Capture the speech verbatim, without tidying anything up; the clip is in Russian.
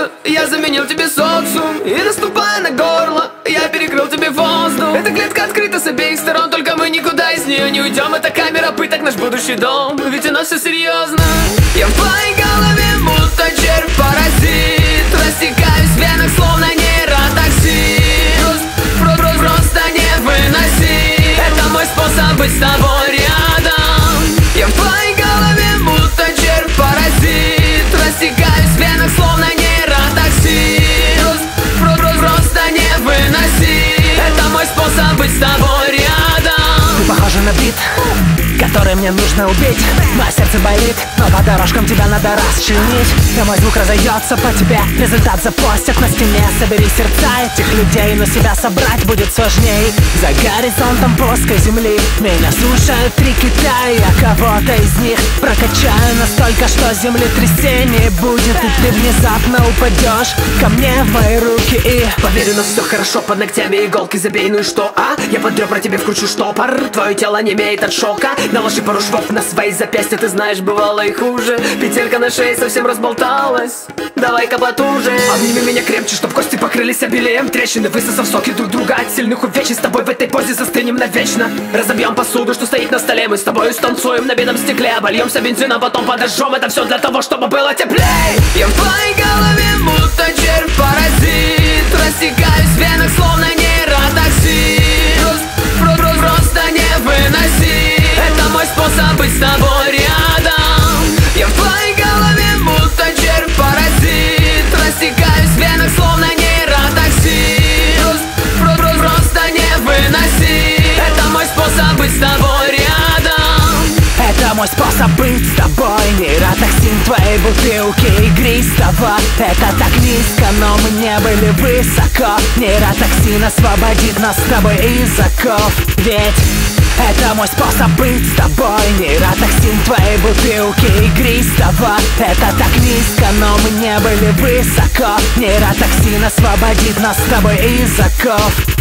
солнце. Я заменил тебе социум, и наступая на горло, я перекрыл тебе воздух. Эта клетка открыта с обеих сторон, только мы никуда из нее не уйдем. Это камера пыток, наш будущий дом, ведь у нас все серьезно. Я в твоей голове будто червь-паразит, растекаюсь в венах, словно нейротоксин. Про -про Просто не выноси, это мой способ быть с тобой рядом. Я в твоей голове будто червь-паразит, растекаюсь в венах, словно нейротоксин. Про -про Просто не выноси, это мой способ быть с тобой рядом. Ты похожа на бит, который мне нужно убить. Мое сердце болит, но по дорожкам тебя надо расчленить. И мой звук разойдется по тебе, результат запостят на стене. Собери сердца этих людей, но себя собрать будет сложней. За горизонтом плоской земли меня слушают три кита, и я кого-то из них прокачаю настолько, что землетрясение будет. И ты внезапно упадешь ко мне в мои руки и... Поверь, у нас все хорошо, под ногтями иголки забей, ну и что, а? Я под ребра тебе вкручу штопор, твое тело не имеет от шока. Наложи пару швов на свои запястья, ты знаешь, бывало и хуже. Петелька на шее совсем разболталась, давай-ка потуже. Обними меня крепче, чтоб кости покрылись обилием трещины, высосав соки друг друга от сильных увечий. С тобой в этой позе застынем навечно. Разобьем посуду, что стоит на столе, мы с тобой станцуем на бедном стекле. Обольемся бензином, потом подожжем, это все для того, чтобы было теплей. Я в твоей голове будто червь-паразит, растекаюсь в венах, словно нейротоксин. Просто не выноси, это мой способ быть с тобой рядом. Я в твоей голове будто червь-паразит, растекаюсь в венах, словно нейротоксин. Просто не выноси, это мой способ быть с тобой рядом. Это мой способ быть с тобой. Нейротоксин твоей бутылки игристого. Это так низко, но мы не были высоко. Нейротоксин освободит нас с тобой из оков. Ведь это мой способ быть с тобой. Нейротоксин твоей бутылки игристого. Это так низко, но мы не были высоко. Нейротоксин освободит нас с тобой из оков.